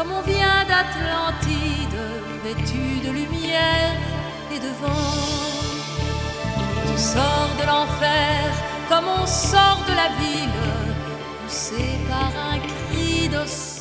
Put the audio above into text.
comme on vient d'Atlantide, vêtu de lumière et de vent. Tu sors de l'enfer comme on sort de la ville, poussé par un cri d'océan.